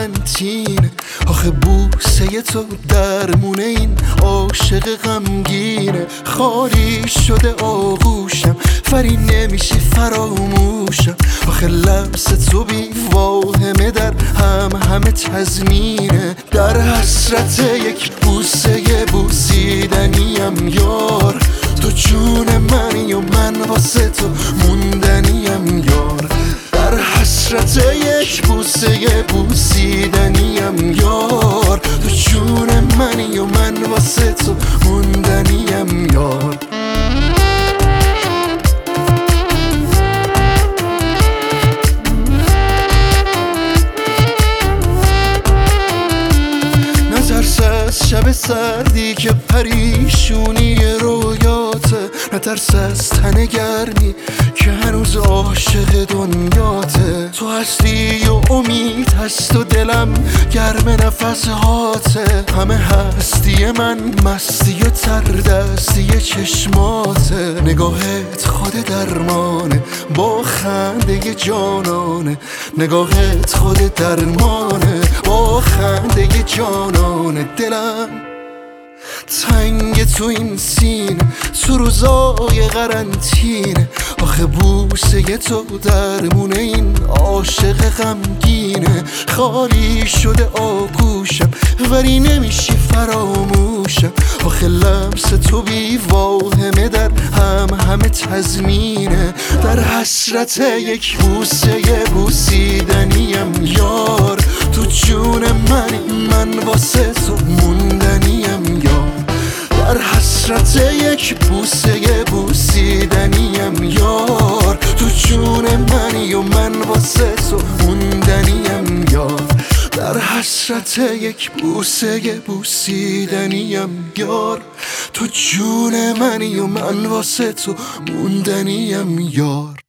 قرنطینه. آخه بوسه تو درمونه این عاشق غمگینه. خالی شده آغوشم فری نمیشه فراموشم. آخه لمس تو بی واهمه در همه تضمینه. در حسرت یک بوسه بوسیدنیم یار. تو جون منی و من واسه تو موندنیم یار. در حسرت یک بوسه بوسیدنیم یار. تو جون منی و من واسه تو موندنیم یار. نترس از شب سردی که پریشونی رویاته. نترس از تن گرمی که هنوز عاشق دنیاته. تو هستی و امید هست و دلم گرم نفسهاته. همه هستی من مستی و تردستی چشماته. نگاهت خود درمانه با خنده جانانه. نگاهت خود درمانه با خنده جانانه. دلم تنگ تو این سینه تو روزای قرنطینه. آخه بوسه تو درمونه این عاشق غمگینه. خالی شده آغوشم ولی نمیشی فراموشم. آخه لمس تو بی واهمه در همه تضمینه. در حسرت یک بوسه بوسیدنیم یار. تو جون منی من واسه تو موندنیم یار. در حسرت یک بوسه بوسیدنیم یار. تو جون منی و من واسه تو موندنیم یار. در حسرت یک بوسه بوسیدنیم یار. تو جون منی و من واسه تو موندنیم یار.